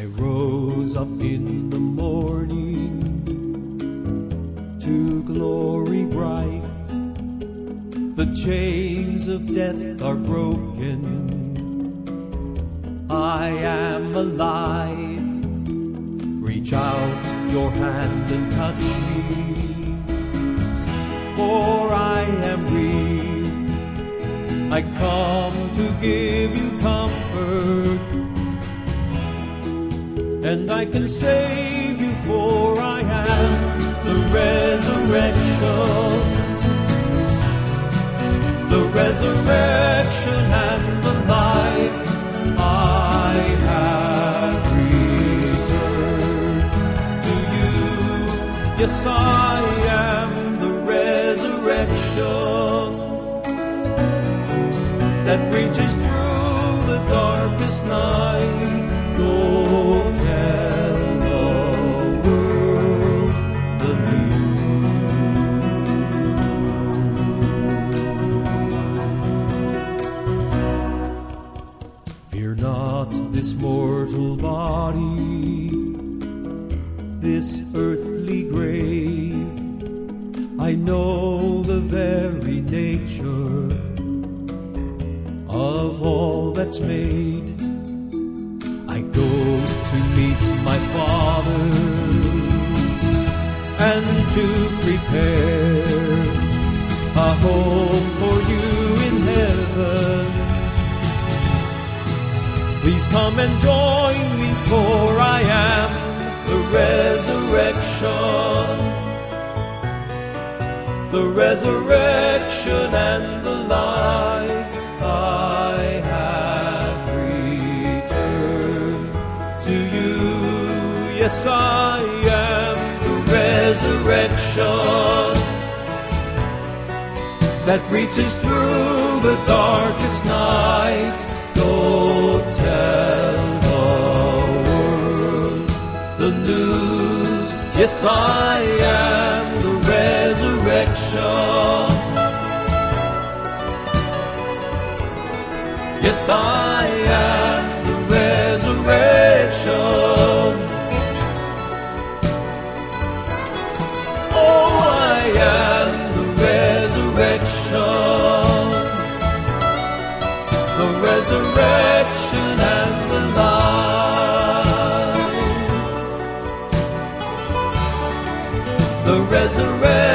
I rose up in the morning to glory bright. The chains of death are broken. I am alive. Reach out your hand and touch me, for I am real. I come to give you comfort, and I can save you, for I am the resurrection. The resurrection and the life. I have returned to you. Yes, I am the resurrection that reaches through the darkest night. Go tell the world the news. Fear not this mortal body, this earthly grave. I know the very nature of all that's made. I go to meet my Father and to prepare a home for you in heaven. Please come and join me, for I am the resurrection. The resurrection and the life. I have returned to you. Yes, I am the resurrection that reaches through the darkest night. Go tell the world the news. Yes, I am the resurrection. Yes, I am the resurrection. Oh, I am the resurrection. The resurrection and the life. The resurrection.